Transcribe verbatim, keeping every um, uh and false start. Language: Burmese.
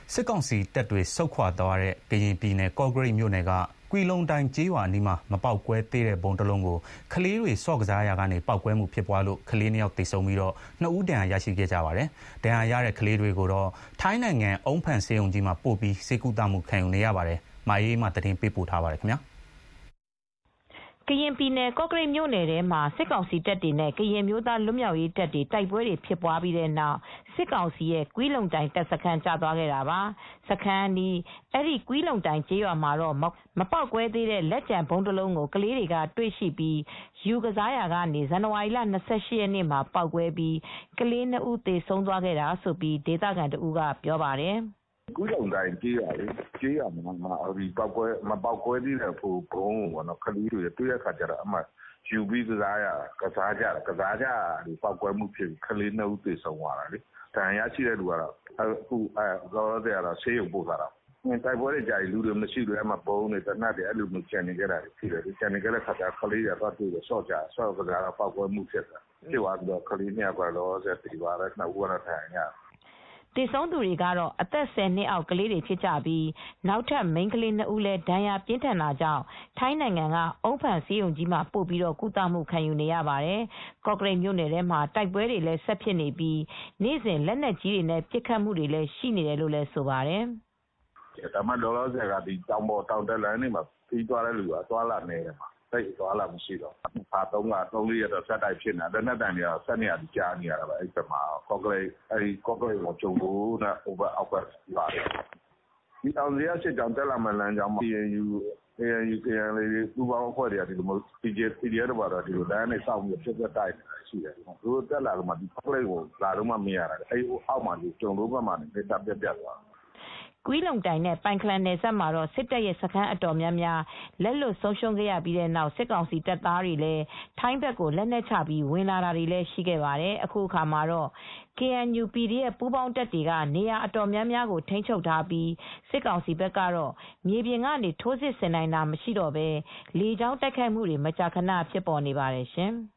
စစ်ကောင်စီတပ်တွေဆုတ်ခွာသွားတဲ့ကရင်ပြည်နယ်ကော့ကရိတ်မြို့နယ်ကကွီလုံတိုင်ကျေးရွာအနီးမှာမပေါက်ကွဲသေးတဲ့ဘုံတစ်လုံးကိုကလေးတွေစော့ကစားရာကနေပေါက်ကွဲမှုဖြစ်ပွားလို့ကလေးနှစ်ယောက်သေဆုံးပြီးတော့နှစ်ဦးဒဏ်ရာရရှိခဲ့ကြပါတယ်။ဒဏ်ရာရတဲ့ကလေးတွေကိုတော့ထိုင်းနိုင်ငံအုံဖန်ဆေးရုံကြီးမှာပို့ပြီးဆေးကုသမှုခံယူနေရပါတယ်။မာအေးမှသတင်းပေးပို့ထားပါတယ်ခင်ဗျာ။ကရင်ပြည်နယ်ကော့ကရိတ်မြို့နယ်ထဲမှာစစ်ကောင်စီတပ်တွေနဲ့ကရင်မျိုးသားလွတ်မြောက်ရေးတပ်တွေတိုက်ပွဲတွေဖြစ်ပွားပြီးတဲ့နောက်စစ်ကောင်စီရဲ့ကွီးလုံတိုင်တပ်စခန်းကျသွားခဲ့တာပါစခန်းနီးအဲဒီကွီးလုံတိုင်ကျေးရွာမှာတော့မပေါက်ကွဲသေးတဲ့လက်ကျန်ဘုံတစ်လုံးကိုကလေးတွေကတွေ့ရှိပြီးယူကစားရာကနေဇန်နဝါရီလ၂၈ရက်နေ့မှာပေါက်ကွဲပြီးကလေးနှစ်ဦးသေဆုံးသွားခဲ့တာဆိုပြီးဒေသခံတဦးကပြောပါတယ်ကွီးလုံတိုင်ကြေးရလေကြေးရမှာမှာဒီပောက်ကွဲမပောက်ကွဲသေးတဲ့ဖိုးဘုံပေါ့နော်ကလေးတွေတွေ့ရခါကြတော့အမှယူပြီးကစားရကစားကြကစားကြဒီပောက်ကွဲမှုဖြစ်ကလေးနှစ်ဦးသေဆုံးသွားတာလေတန်ရရှိတဲ့လူကတော့အခုအဲတော့တဲ့ကတော့ဆေးရုံပို့တာတိုက်ပွဲတွေကြာလူတွေမရှိလို့အမှဘုံတွေတနတ်တွေအဲ့လိုမျိုးကျန်နေကြတာဖြစ်တယ်ကျန်နေကြတဲ့ခါကျကလေးတွေတော့တွေ့ရဆော့ကြဆော့ကစားတော့ပောက်ကွဲမှုဖြစ်တာဖြစ်သွားပြီးတော့ကလေးနှစ်ကတော့ဆက်ပြီးသွားတဲ့နှစ်ဦးကတော့ထိုင်ရတေဆုံးသူတွေကတော့အသက်ဆယ်နှစ်အောက်ကလေးတွေဖြစ်ကြပြီးနောက်ထပ်မိန်းကလေးနှစ်ဦးလည်းဒဏ်ရာပြင်းထန်တာကြောင့်ထိုင်းနိုင်ငံကအုံဖန်ဆေးရုံကြီးမှာပို့ပြီးကုသမှုခံယူနေရပါတယ်။ကော့ကရိတ်မြို့နယ်ထဲမှာတိုက်ပွဲတွေလည်းဆက်ဖြစ်နေပြီးနေ့စဉ်လက်နက်ကြီးတွေနဲ့ပစ်ခတ်မှုတွေလည်းရှိနေတယ်လို့လည်းဆိုပါတယ်။ဒါမှလောလောဆယ်ကဒီတောင်ပေါ်တောင်တက်လမ်းတွေမှာပြီးသွားတဲ့လူကသွားလာနေတယ်မှာတိတ်သွားလာမရှိတော့အာသုံးကသုံးလေးရတော့ဆက်တိုက်ဖြစ်နေတာလက်နက်တန်တွေကဆက်နေရပြီးကြားနေရတာပဲအဲ့ဘက်မှာကော့ကရိတ်အဲ့ကော့ကရိတ်ကိုကျုံလို့နဲ့ over အောက်ကလာတယ်ဒီတောင်စီရစစ်တောင်တက်လာမှလမ်းကြောင်းမှာ P N U P N U K N လေးပူပေါင်းအဖွဲ့တွေကဒီလိုမျိုး P J P D F တော့ဒီလိုလမ်းနဲ့စောင့်ပြီးဖြစ်သက်တိုက်နေတာရှိတယ်သူတို့တက်လာတော့မှဒီကော့ကရိတ်ကိုလာတော့မှမရတာအဲ့အောက်မှာဒီကျုံလို့ဘက်မှာနေတက်ပြက်ပြက်သွားကွီးလုံတိုင်နဲ့ပိုင်ခလန်နယ်စပ်မှာတော့စစ်တပ်ရဲ့စခန်းအတော်များများလက်လွတ်ဆုံးရှုံးခဲ့ရပြီးတဲ့နောက်စစ်ကောင်စီတပ်သားတွေလည်းထိုင်းဘက်ကိုလက်နက်ချပြီးဝင်လာတာတွေလည်းရှိခဲ့ပါတယ်။အခုအခါမှာတော့ K N U P D F ပူးပေါင်းတပ်တွေကနေရာအတော်များများကိုထိန်းချုပ်ထားပြီးစစ်ကောင်စီဘက်ကတော့မြေပြင်ကနေထိုးစစ်ဆင်နိုင်တာမရှိတော့ဘဲလေကြောင်းတိုက်ခိုက်မှုတွေမကြာခဏဖြစ်ပေါ်နေပါတယ်ရှင်။